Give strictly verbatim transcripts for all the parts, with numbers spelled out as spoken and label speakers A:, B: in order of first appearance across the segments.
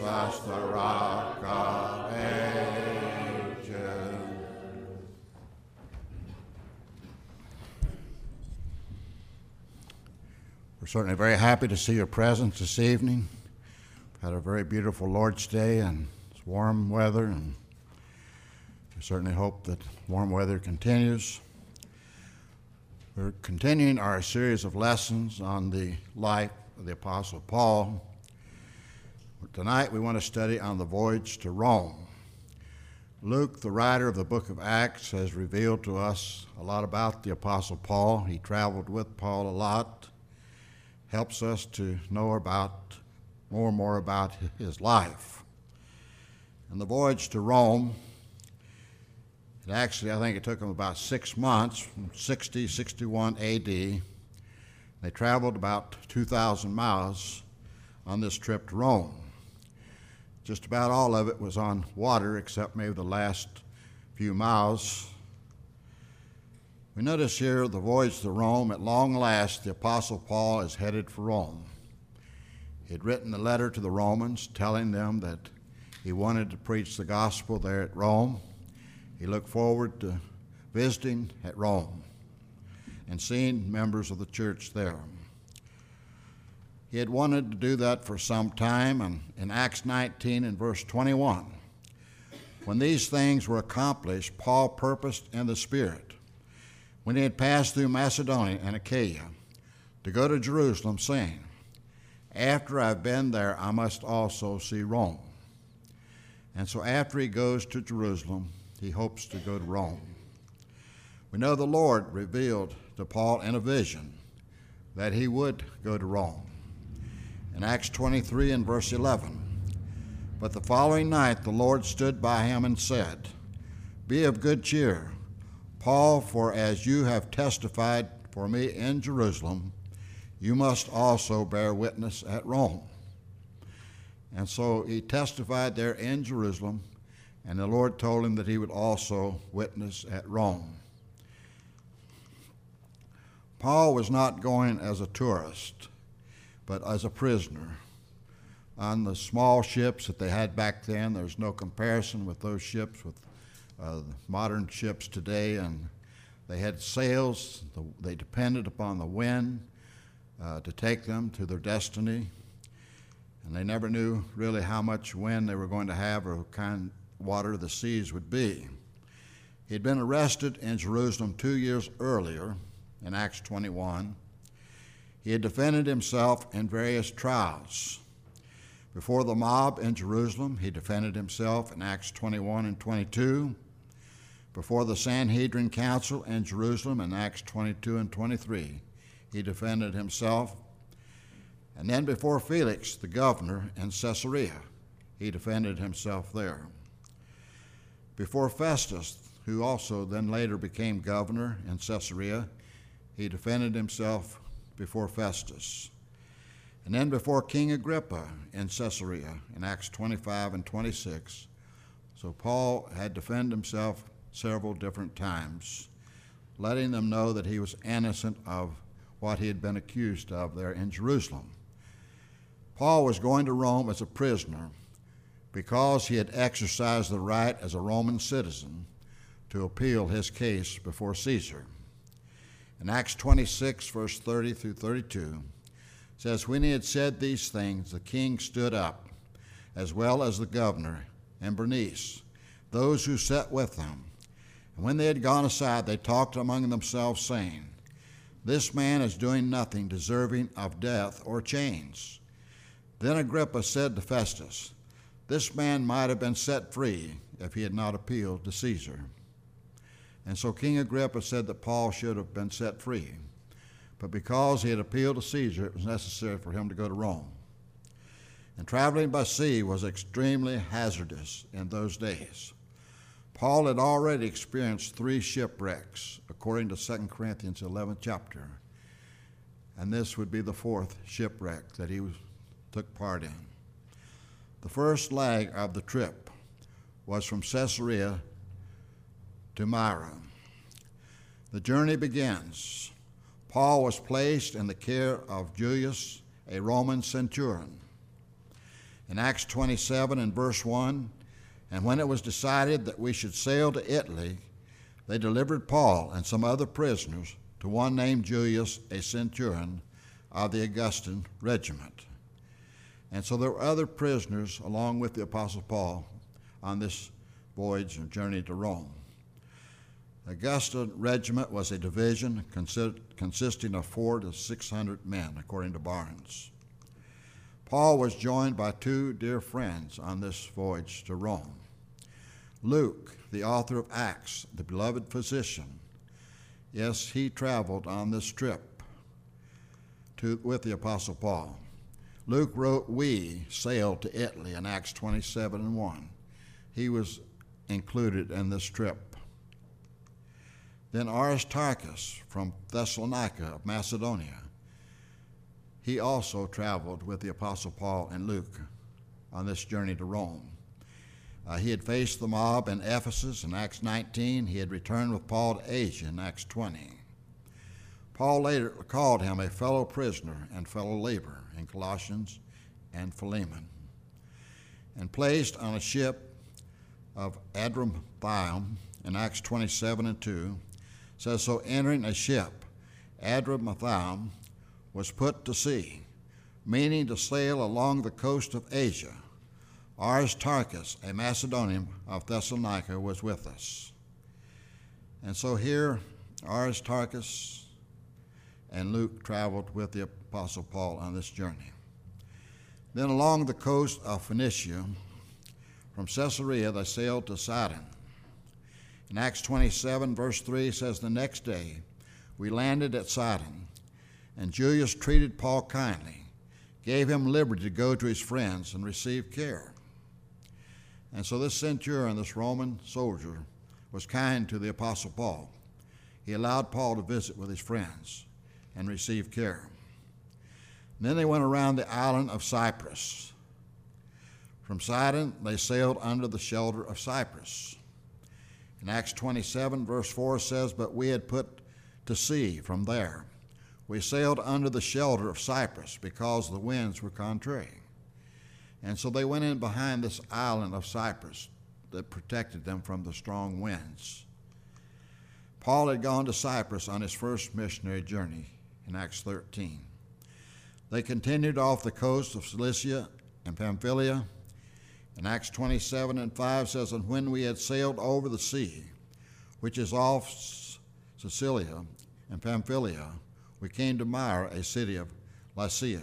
A: us the rock of ages. We're certainly very happy to see your presence this evening. We've had a very beautiful Lord's Day and it's warm weather, and we certainly hope that warm weather continues. We're continuing our series of lessons on the life of the Apostle Paul. Tonight we want to study on the voyage to Rome. Luke, the writer of the book of Acts, has revealed to us a lot about the Apostle Paul. He traveled with Paul a lot, helps us to know about more and more about his life. And the voyage to Rome, it actually, I think it took them about six months, from sixty, sixty-one A D. They traveled about two thousand miles on this trip to Rome. Just about all of it was on water, except maybe the last few miles. We notice here the voyage to Rome. At long last, the Apostle Paul is headed for Rome. He had written a letter to the Romans telling them that he wanted to preach the gospel there at Rome. He looked forward to visiting at Rome and seeing members of the church there. He had wanted to do that for some time, and in Acts nineteen and verse twenty-one, when these things were accomplished, Paul purposed in the Spirit, when he had passed through Macedonia and Achaia, to go to Jerusalem, saying, after I've been there, I must also see Rome. And so after he goes to Jerusalem, he hopes to go to Rome. We know the Lord revealed to Paul in a vision that he would go to Rome. In Acts twenty-three and verse eleven, but the following night the Lord stood by him and said, be of good cheer, Paul, for as you have testified for me in Jerusalem, you must also bear witness at Rome. And so he testified there in Jerusalem, and the Lord told him that he would also witness at Rome. Paul was not going as a tourist, but as a prisoner. On the small ships that they had back then, there's no comparison with those ships, with uh, modern ships today, and they had sails. They depended upon the wind uh, to take them to their destiny, and they never knew really how much wind they were going to have or what kind of water the seas would be. He'd been arrested in Jerusalem two years earlier in Acts twenty-one. He had defended himself in various trials. Before the mob in Jerusalem, he defended himself in Acts twenty-one and twenty-two. Before the Sanhedrin Council in Jerusalem in Acts twenty-two and twenty-three, he defended himself. And then before Felix, the governor in Caesarea, he defended himself there. Before Festus, who also then later became governor in Caesarea, he defended himself before Festus. And then before King Agrippa in Caesarea in Acts twenty-five and twenty-six. So Paul had defended himself several different times, letting them know that he was innocent of what he had been accused of there in Jerusalem. Paul was going to Rome as a prisoner because he had exercised the right as a Roman citizen to appeal his case before Caesar. In Acts twenty-six, verse thirty through thirty-two, it says, when he had said these things, the king stood up, as well as the governor and Bernice, those who sat with them. And when they had gone aside, they talked among themselves, saying, this man is doing nothing deserving of death or chains. Then Agrippa said to Festus, this man might have been set free if he had not appealed to Caesar. And so King Agrippa said that Paul should have been set free. But because he had appealed to Caesar, it was necessary for him to go to Rome. And traveling by sea was extremely hazardous in those days. Paul had already experienced three shipwrecks, according to Second Corinthians eleventh chapter. And this would be the fourth shipwreck that he was, took part in. The first leg of the trip was from Caesarea to Myra. The journey begins. Paul was placed in the care of Julius, a Roman centurion. In Acts twenty-seven and verse one, and when it was decided that we should sail to Italy, they delivered Paul and some other prisoners to one named Julius, a centurion of the Augustan regiment. And so there were other prisoners along with the Apostle Paul on this voyage and journey to Rome. The Augustan regiment was a division consi- consisting of four to six hundred men, according to Barnes. Paul was joined by two dear friends on this voyage to Rome. Luke, the author of Acts, the beloved physician, yes, he traveled on this trip to, with the Apostle Paul. Luke wrote, "We sailed to Italy" in Acts twenty-seven and one. He was included in this trip. Then Aristarchus from Thessalonica of Macedonia, he also traveled with the Apostle Paul and Luke on this journey to Rome. Uh, he had faced the mob in Ephesus in Acts nineteen. He had returned with Paul to Asia in Acts twenty. Paul later called him a fellow prisoner and fellow laborer in Colossians and Philemon, and placed on a ship of Adramyttium in Acts twenty-seven and two, says, so entering a ship, Adramyttium was put to sea, meaning to sail along the coast of Asia. Aristarchus, a Macedonian of Thessalonica, was with us. And so here Aristarchus and Luke traveled with the Apostle Paul on this journey. Then along the coast of Phoenicia, from Caesarea, they sailed to Sidon. In Acts twenty-seven, verse three says, the next day we landed at Sidon, and Julius treated Paul kindly, gave him liberty to go to his friends and receive care. And so this centurion, this Roman soldier, was kind to the Apostle Paul. He allowed Paul to visit with his friends and receive care. And then they went around the island of Cyprus. From Sidon, they sailed under the shelter of Cyprus. In Acts twenty-seven, verse four says, but we had put to sea from there. We sailed under the shelter of Cyprus because the winds were contrary. And so they went in behind this island of Cyprus that protected them from the strong winds. Paul had gone to Cyprus on his first missionary journey in Acts thirteen. They continued off the coast of Cilicia and Pamphylia. In Acts twenty-seven and five says, and when we had sailed over the sea, which is off Sicilia and Pamphylia, we came to Myra, a city of Lycia.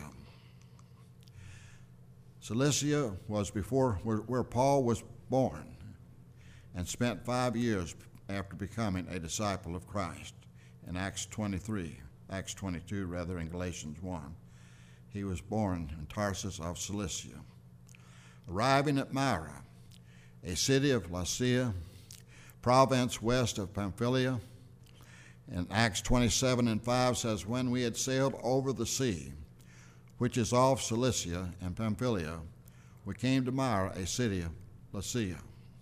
A: Cilicia was before where, where Paul was born, and spent five years after becoming a disciple of Christ. In Acts twenty-three, Acts twenty-two rather, in Galatians one, he was born in Tarsus of Cilicia. Arriving at Myra, a city of Lycia, province west of Pamphylia, in Acts twenty-seven and five says, when we had sailed over the sea, which is off Cilicia and Pamphylia, we came to Myra, a city of Lycia.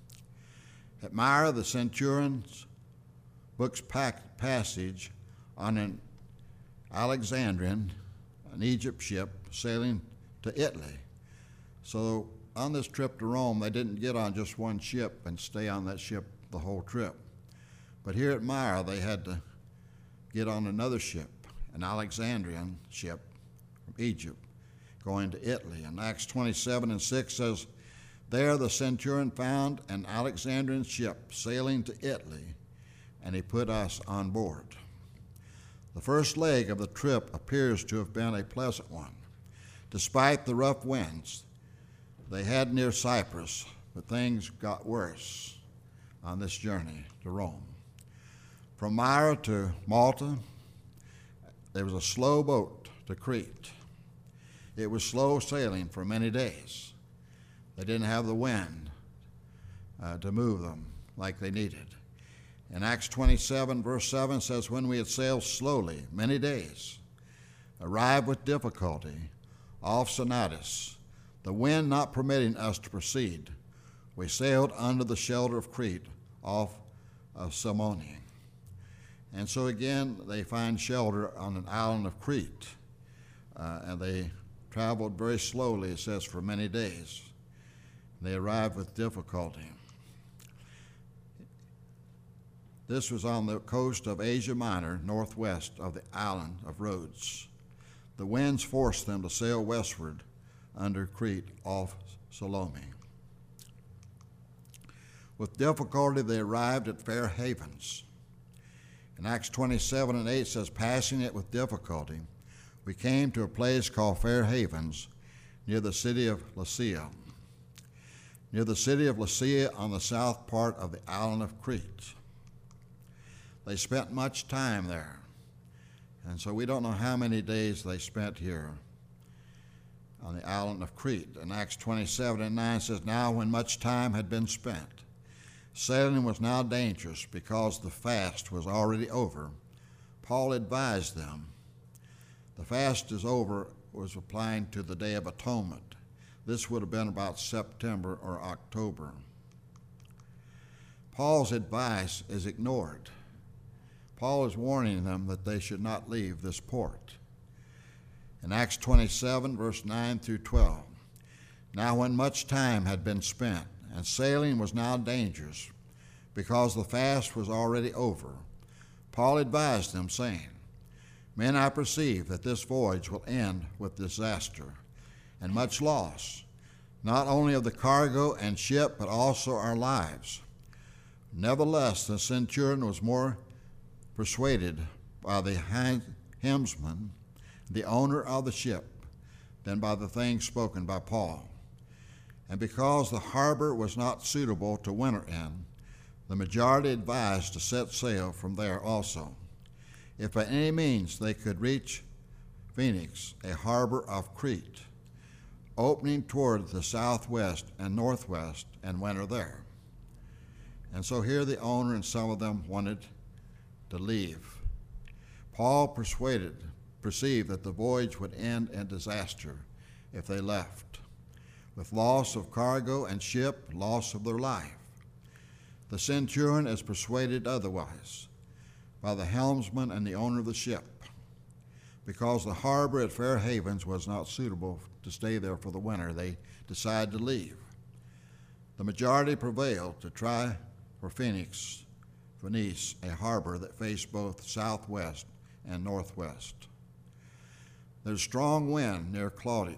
A: At Myra, the centurion books passage on an Alexandrian, an Egypt ship, sailing to Italy. So on this trip to Rome, they didn't get on just one ship and stay on that ship the whole trip. But here at Myra, they had to get on another ship, an Alexandrian ship from Egypt, going to Italy. And Acts twenty-seven and six says, there the centurion found an Alexandrian ship sailing to Italy, and he put us on board. The first leg of the trip appears to have been a pleasant one. Despite the rough winds they had near Cyprus, but things got worse on this journey to Rome. From Myra to Malta, there was a slow boat to Crete. It was slow sailing for many days. They didn't have the wind uh, to move them like they needed. In Acts twenty-seven, verse seven says, when we had sailed slowly many days, arrived with difficulty off Sinatis, the wind not permitting us to proceed, we sailed under the shelter of Crete off of Salmone. And so again, they find shelter on an island of Crete, uh, and they traveled very slowly, it says, for many days. They arrived with difficulty. This was on the coast of Asia Minor, northwest of the island of Rhodes. The winds forced them to sail westward under Crete off Salome. With difficulty, they arrived at Fair Havens. In Acts twenty-seven and eight says, passing it with difficulty, we came to a place called Fair Havens, near the city of Lasea. Near the city of Lasea on the south part of the island of Crete. They spent much time there. And so we don't know how many days they spent here on the island of Crete. And Acts twenty-seven and nine says, now when much time had been spent, sailing was now dangerous because the fast was already over. Paul advised them. The fast is over was applying to the Day of Atonement. This would have been about September or October. Paul's advice is ignored. Paul is warning them that they should not leave this port. In Acts twenty-seven, verse nine through twelve, now when much time had been spent, and sailing was now dangerous, because the fast was already over, Paul advised them, saying, men, I perceive that this voyage will end with disaster and much loss, not only of the cargo and ship, but also our lives. Nevertheless, the centurion was more persuaded by the helmsman, the owner of the ship, than by the things spoken by Paul. And because the harbor was not suitable to winter in, the majority advised to set sail from there also, if by any means they could reach Phoenix, a harbor of Crete, opening toward the southwest and northwest, and winter there. And so here the owner and some of them wanted to leave. Paul persuaded, perceived that the voyage would end in disaster if they left, with loss of cargo and ship, loss of their life. The centurion is persuaded otherwise by the helmsman and the owner of the ship, because the harbor at Fair Havens was not suitable to stay there for the winter. They decided to leave. The majority prevailed to try for Phoenix, Phoenice, a harbor that faced both southwest and northwest. There's strong wind near Claudia.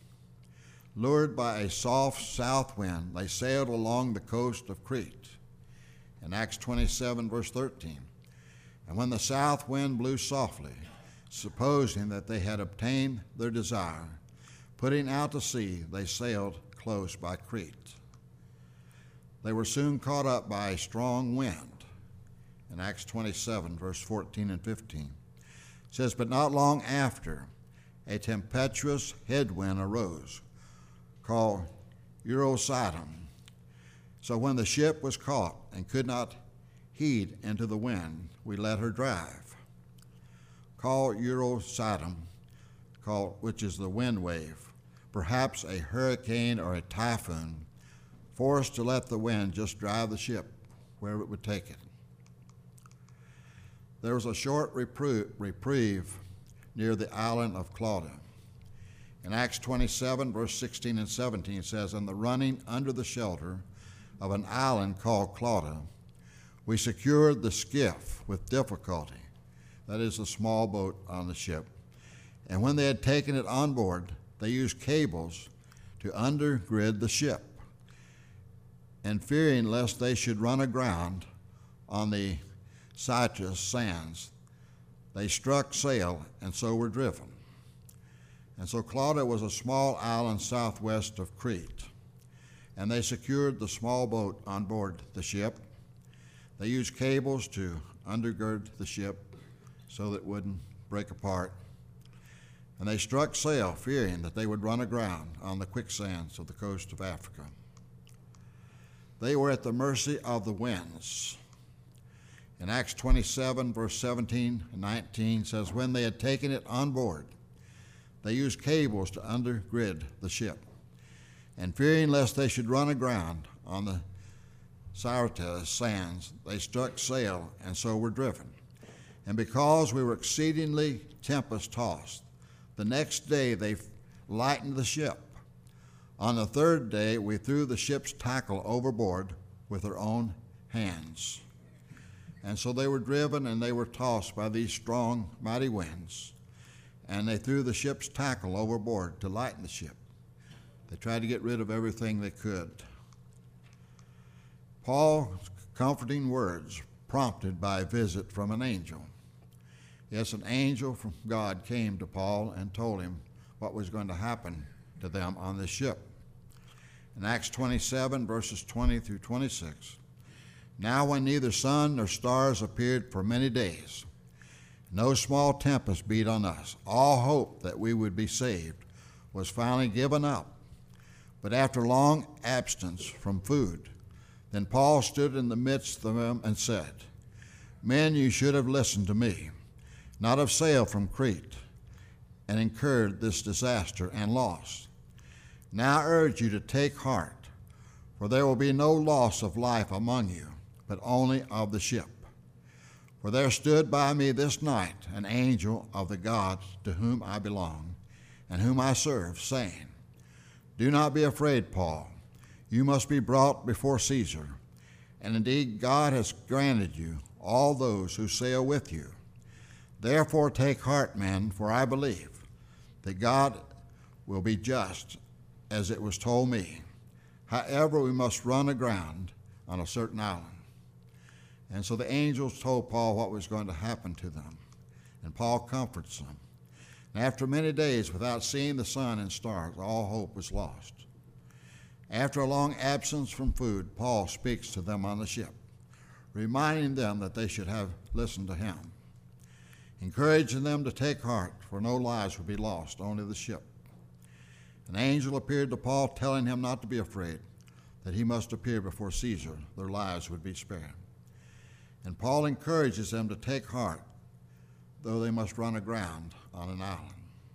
A: Lured by a soft south wind, they sailed along the coast of Crete. In Acts twenty-seven, verse thirteen, and when the south wind blew softly, supposing that they had obtained their desire, putting out to sea, they sailed close by Crete. They were soon caught up by a strong wind. In Acts twenty-seven, verse fourteen and fifteen, it says, but not long after, a tempestuous headwind arose, called Eurocydon. So when the ship was caught and could not heed into the wind, we let her drive. Called Eurocydon, called, which is the wind wave, perhaps a hurricane or a typhoon, forced to let the wind just drive the ship wherever it would take it. There was a short reprieve near the island of Claudia. In Acts twenty-seven, verse sixteen and seventeen, it says, and the running under the shelter of an island called Claudia, we secured the skiff with difficulty, that is, the small boat on the ship. And when they had taken it on board, they used cables to undergird the ship. And fearing lest they should run aground on the Citrus sands, they struck sail and so were driven. And so Claudia was a small island southwest of Crete, and they secured the small boat on board the ship. They used cables to undergird the ship so that it wouldn't break apart. And they struck sail, fearing that they would run aground on the quicksands of the coast of Africa. They were at the mercy of the winds. In Acts twenty-seven, verse seventeen and nineteen says, when they had taken it on board, they used cables to undergird the ship. And fearing lest they should run aground on the Syrtis sands, they struck sail and so were driven. And because we were exceedingly tempest-tossed, the next day they lightened the ship. On the third day, we threw the ship's tackle overboard with our own hands. And so they were driven and they were tossed by these strong, mighty winds. And they threw the ship's tackle overboard to lighten the ship. They tried to get rid of everything they could. Paul's comforting words prompted by a visit from an angel. Yes, an angel from God came to Paul and told him what was going to happen to them on the ship. In Acts twenty-seven, verses twenty through twenty-six, now when neither sun nor stars appeared for many days, no small tempest beat on us, all hope that we would be saved was finally given up. But after long absence from food, then Paul stood in the midst of them and said, Men, you should have listened to me, not have sailed from Crete, and incurred this disaster and loss. Now I urge you to take heart, for there will be no loss of life among you, but only of the ship. For there stood by me this night an angel of the God to whom I belong, and whom I serve, saying, Do not be afraid, Paul. You must be brought before Caesar. And indeed God has granted you all those who sail with you. Therefore take heart, men, for I believe that God will be just, as it was told me. However, we must run aground on a certain island. And so the angels told Paul what was going to happen to them, and Paul comforts them. And after many days without seeing the sun and stars, all hope was lost. After a long absence from food, Paul speaks to them on the ship, reminding them that they should have listened to him, encouraging them to take heart, for no lives would be lost, only the ship. An angel appeared to Paul, telling him not to be afraid, that he must appear before Caesar. Their lives would be spared. And Paul encourages them to take heart, though they must run aground on an island.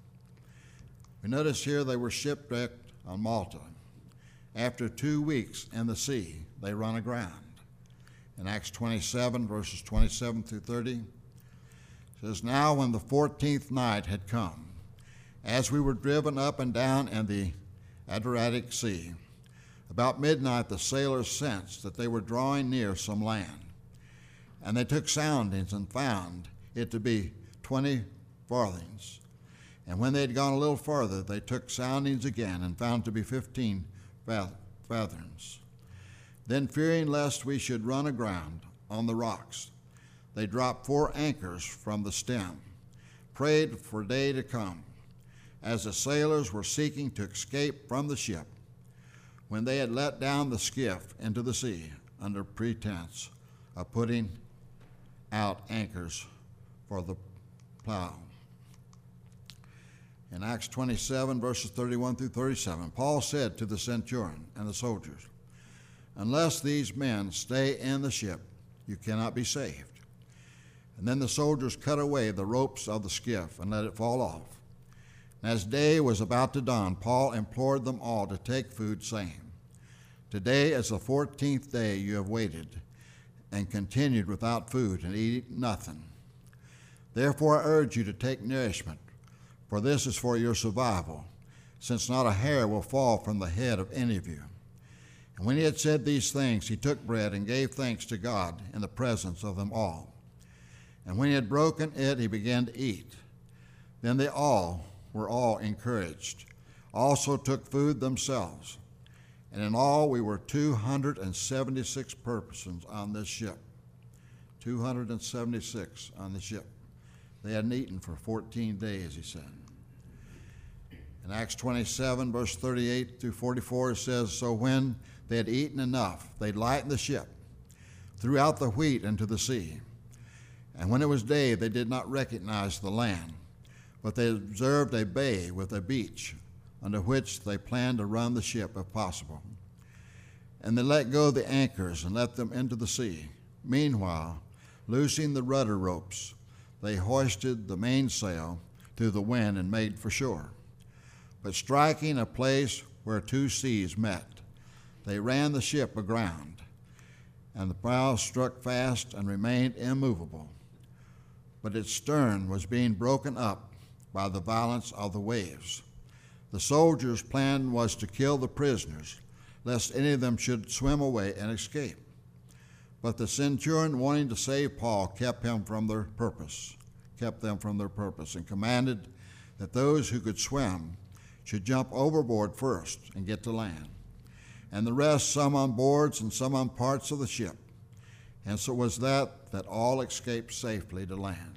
A: We notice here they were shipwrecked on Malta. After two weeks in the sea, they run aground. In Acts twenty-seven, verses twenty-seven through thirty, it says, Now when the fourteenth night had come, as we were driven up and down in the Adriatic Sea, about midnight the sailors sensed that they were drawing near some land. And they took soundings and found it to be twenty farthings. And when they had gone a little farther, they took soundings again and found it to be fifteen fathoms. Then, fearing lest we should run aground on the rocks, they dropped four anchors from the stem, prayed for day to come, as the sailors were seeking to escape from the ship, when they had let down the skiff into the sea under pretense of putting out anchors for the plow. In Acts twenty-seven, verses thirty-one through thirty-seven, Paul said to the centurion and the soldiers, Unless these men stay in the ship, you cannot be saved. And then the soldiers cut away the ropes of the skiff and let it fall off. And as day was about to dawn, Paul implored them all to take food, saying, Today is the fourteenth day you have waited and continued without food and eat nothing. Therefore I urge you to take nourishment, for this is for your survival, since not a hair will fall from the head of any of you. And when he had said these things, he took bread and gave thanks to God in the presence of them all. And when he had broken it, he began to eat. Then they all were all encouraged, also took food themselves. And in all we were two hundred seventy-six persons on this ship. two hundred seventy-six on the ship. They hadn't eaten for fourteen days, he said. In Acts twenty-seven, verse thirty-eight through forty-four, it says, So when they had eaten enough, they lightened the ship, threw out the wheat into the sea. And when it was day, they did not recognize the land, but they observed a bay with a beach, under which they planned to run the ship if possible. And they let go the anchors and let them into the sea. Meanwhile, loosing the rudder ropes, they hoisted the mainsail through the wind and made for shore. But striking a place where two seas met, they ran the ship aground, and the prow struck fast and remained immovable. But its stern was being broken up by the violence of the waves. The soldiers' plan was to kill the prisoners, lest any of them should swim away and escape. But the centurion, wanting to save Paul, kept him from their purpose, kept them from their purpose, and commanded that those who could swim should jump overboard first and get to land, and the rest some on boards and some on parts of the ship. And so was that that all escaped safely to land.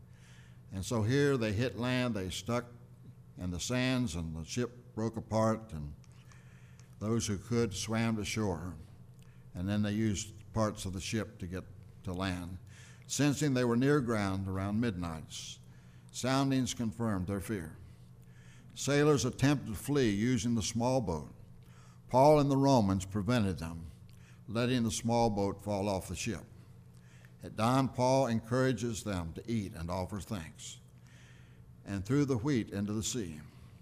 A: And so here they hit land, they stuck in the sands, and the ship broke apart, and those who could swam to shore, and then they used parts of the ship to get to land. Sensing they were near ground around midnight, soundings confirmed their fear. Sailors attempted to flee using the small boat. Paul and the Romans prevented them, letting the small boat fall off the ship. At dawn, Paul encourages them to eat and offer thanks, and threw the wheat into the sea.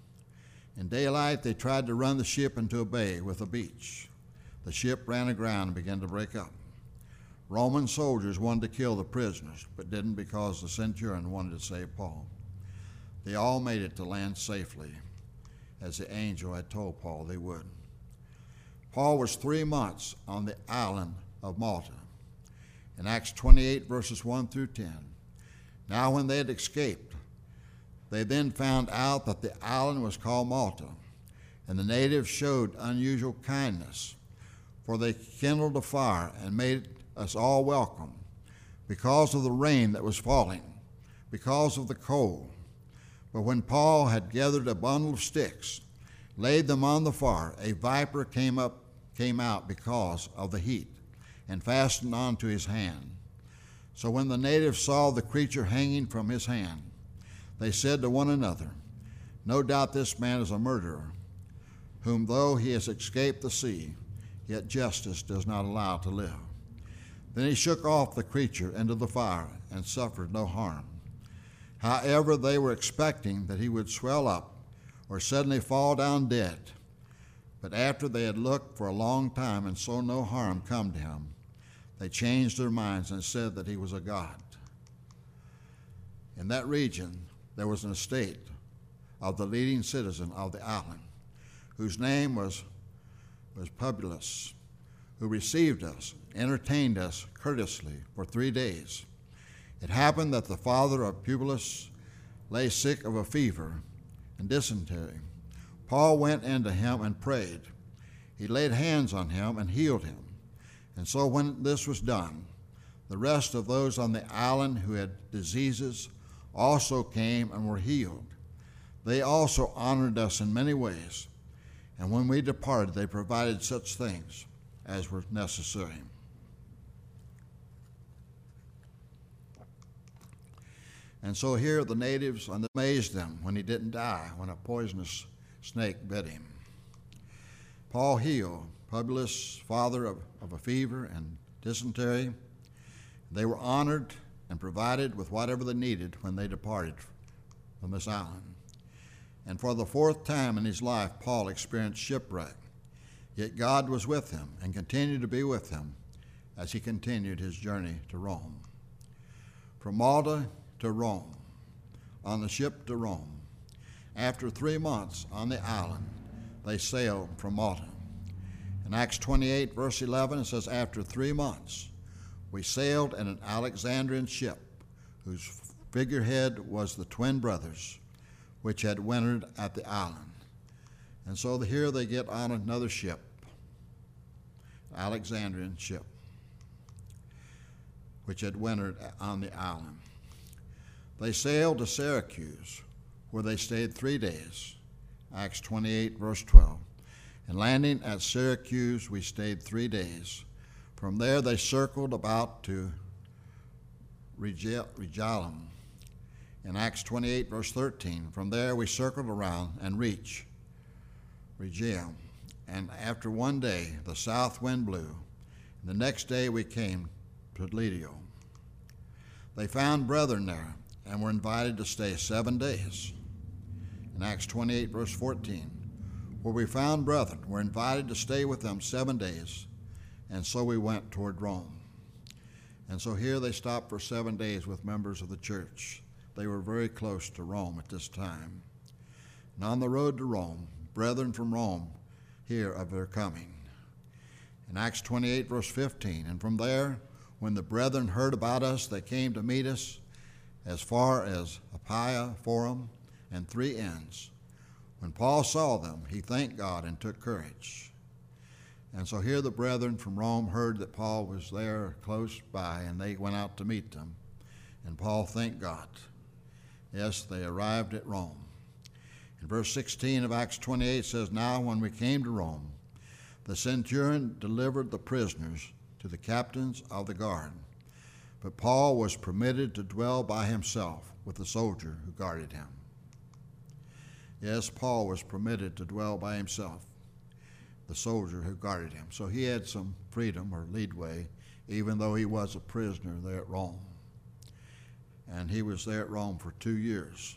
A: In daylight, they tried to run the ship into a bay with a beach. The ship ran aground and began to break up. Roman soldiers wanted to kill the prisoners, but didn't because the centurion wanted to save Paul. They all made it to land safely, as the angel had told Paul they would. Paul was three months on the island of Malta. In Acts twenty-eight, verses one through ten, now when they had escaped, they then found out that the island was called Malta, and the natives showed unusual kindness, for they kindled a fire and made us all welcome because of the rain that was falling, because of the cold. But when Paul had gathered a bundle of sticks, laid them on the fire, a viper came up, came out because of the heat, and fastened onto his hand. So when the natives saw the creature hanging from his hand, they said to one another, "No doubt this man is a murderer, whom though he has escaped the sea, yet justice does not allow to live." Then he shook off the creature into the fire and suffered no harm. However, they were expecting that he would swell up or suddenly fall down dead. But after they had looked for a long time and saw no harm come to him, they changed their minds and said that he was a god. In that region, there was an estate of the leading citizen of the island, whose name was, was Publius, who received us, entertained us courteously for three days. It happened that the father of Publius lay sick of a fever and dysentery. Paul went into him and prayed. He laid hands on him and healed him. And so when this was done, the rest of those on the island who had diseases also came and were healed. They also honored us in many ways, and when we departed, they provided such things as were necessary. And so here the natives amazed them when he didn't die, when a poisonous snake bit him. Paul healed Publius, father of, of a fever and dysentery. They were honored and provided with whatever they needed when they departed from this island. And for the fourth time in his life, Paul experienced shipwreck. Yet God was with him and continued to be with him as he continued his journey to Rome. From Malta to Rome, on the ship to Rome. After three months on the island, they sailed from Malta. In Acts twenty-eight, verse eleven, it says, "After three months, we sailed in an Alexandrian ship, whose figurehead was the twin brothers, which had wintered at the island." And so here they get on another ship, Alexandrian ship, which had wintered on the island. They sailed to Syracuse, where they stayed three days. Acts twenty-eight, verse twelve. And landing at Syracuse, we stayed three days. From there, they circled about to Regillum. In Acts twenty-eight, verse thirteen, from there we circled around and reached Regillum. And after one day, the south wind blew. And the next day, we came to Lidio. They found brethren there and were invited to stay seven days. In Acts twenty-eight, verse fourteen, where we found brethren, were invited to stay with them seven days, and so we went toward Rome. And so here they stopped for seven days with members of the church. They were very close to Rome at this time. And on the road to Rome, brethren from Rome hear of their coming. In Acts twenty-eight, verse fifteen, and from there, when the brethren heard about us, they came to meet us as far as Apphia Forum and Three Inns. When Paul saw them, he thanked God and took courage. And so here the brethren from Rome heard that Paul was there close by, and they went out to meet them. And Paul thanked God. Yes, they arrived at Rome. In verse sixteen of Acts twenty-eight says, now when we came to Rome, the centurion delivered the prisoners to the captains of the guard. But Paul was permitted to dwell by himself with the soldier who guarded him. Yes, Paul was permitted to dwell by himself, the soldier who guarded him. So he had some freedom or leadway, even though he was a prisoner there at Rome. And he was there at Rome for two years.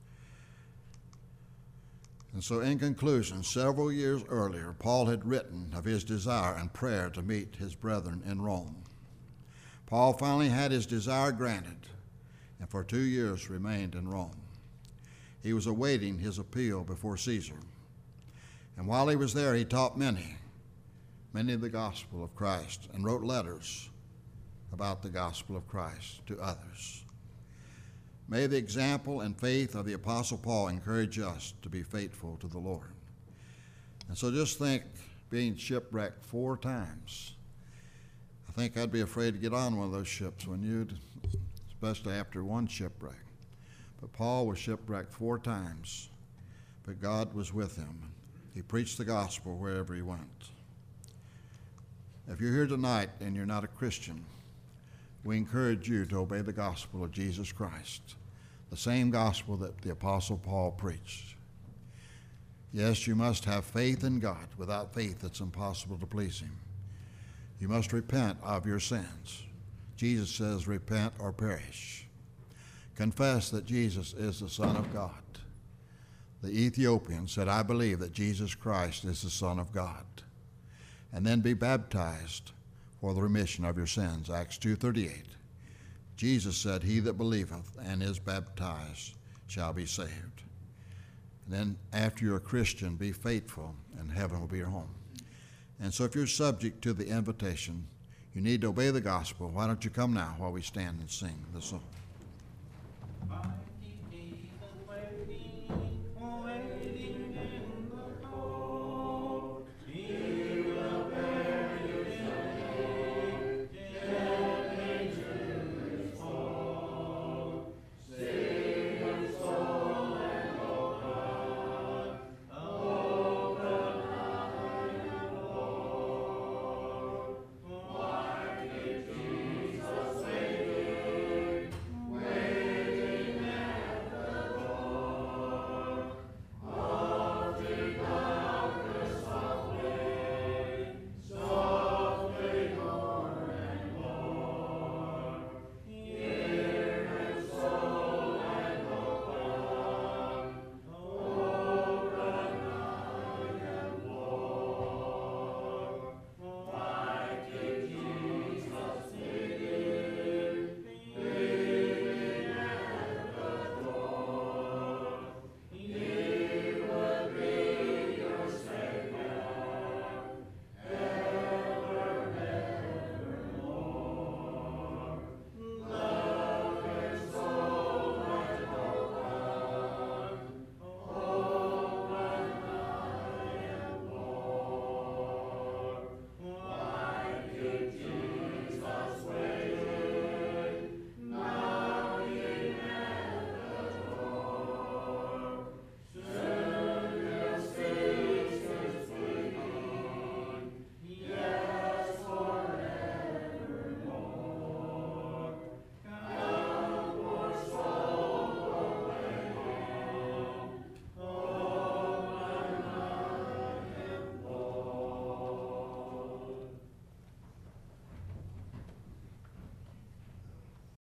A: And so in conclusion, several years earlier, Paul had written of his desire and prayer to meet his brethren in Rome. Paul finally had his desire granted, and for two years remained in Rome. He was awaiting his appeal before Caesar. And while he was there, he taught many, many of the gospel of Christ, and wrote letters about the gospel of Christ to others. May the example and faith of the Apostle Paul encourage us to be faithful to the Lord. And so just think, being shipwrecked four times. I think I'd be afraid to get on one of those ships, when you'd, especially after one shipwreck. But Paul was shipwrecked four times, but God was with him. He preached the gospel wherever he went. If you're here tonight and you're not a Christian, we encourage you to obey the gospel of Jesus Christ, the same gospel that the Apostle Paul preached. Yes, you must have faith in God. Without faith, it's impossible to please him. You must repent of your sins. Jesus says, repent or perish. Confess that Jesus is the Son of God. The Ethiopian said, I believe that Jesus Christ is the Son of God. And then be baptized for the remission of your sins, Acts two thirty-eight. Jesus said, he that believeth and is baptized shall be saved. And then after you're a Christian, be faithful, and heaven will be your home. And so if you're subject to the invitation, you need to obey the gospel. Why don't you come now while we stand and sing the song?